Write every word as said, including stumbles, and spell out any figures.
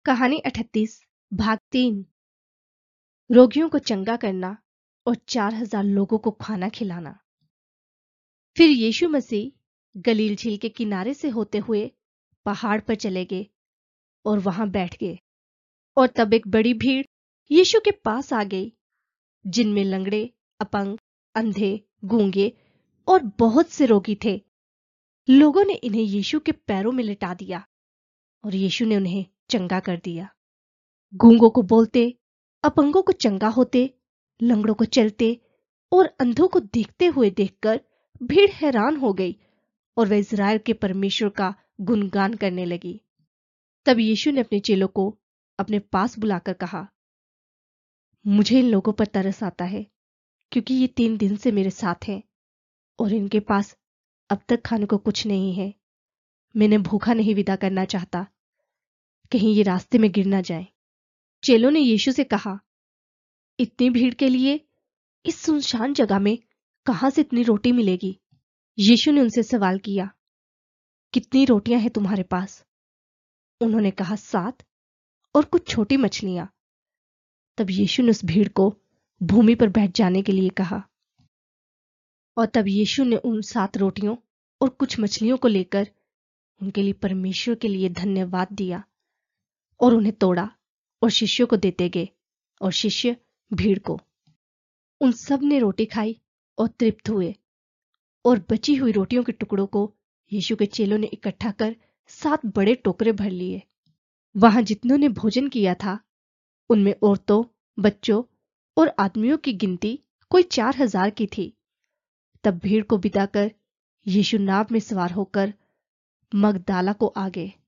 कहानी अठतीस भाग तीन। रोगियों को चंगा करना और चार हजार लोगों को खाना खिलाना। फिर यीशु मसीह गलील झील के किनारे से होते हुए पहाड़ पर चले गए और वहां बैठ गए। और तब एक बड़ी भीड़ यीशु के पास आ गई, जिनमें लंगड़े, अपंग, अंधे, गूंगे और बहुत से रोगी थे। लोगों ने इन्हें यीशु के पैरों में लिटा दिया और यीशु ने उन्हें चंगा कर दिया। गूंगों को बोलते, अपंगों को चंगा होते, लंगड़ों को चलते और अंधों को देखते हुए देखकर भीड़ हैरान हो गई और वे इज़राइल के परमेश्वर का गुणगान करने लगी। तब यीशु ने अपने चेलों को अपने पास बुलाकर कहा, मुझे इन लोगों पर तरस आता है, क्योंकि ये तीन दिन से मेरे साथ हैं और इनके पास अब तक खाने को कुछ नहीं है। मैं इन्हें भूखा नहीं विदा करना चाहता, कहीं ये रास्ते में गिर ना जाए। चेलों ने यीशु से कहा, इतनी भीड़ के लिए इस सुनसान जगह में कहां से इतनी रोटी मिलेगी? यीशु ने उनसे सवाल किया, कितनी रोटियां हैं तुम्हारे पास? उन्होंने कहा, सात, और कुछ छोटी मछलियां। तब यीशु ने उस भीड़ को भूमि पर बैठ जाने के लिए कहा। और तब यीशु ने उन सात रोटियों और कुछ मछलियों को लेकर उनके लिए परमेश्वर के लिए धन्यवाद दिया और उन्हें तोड़ा और शिष्यों को देते गए, और शिष्य भीड़ को। उन सब ने रोटी खाई और तृप्त हुए, और बची हुई रोटियों के टुकड़ों को यीशु के चेलों ने इकट्ठा कर सात बड़े टोकरे भर लिए। वहां जितनों ने भोजन किया था, उनमें औरतों, बच्चों और आदमियों की गिनती कोई चार हजार की थी। तब भीड़ को बिताकर यीशु नाव में सवार होकर मगदाला को आ गए।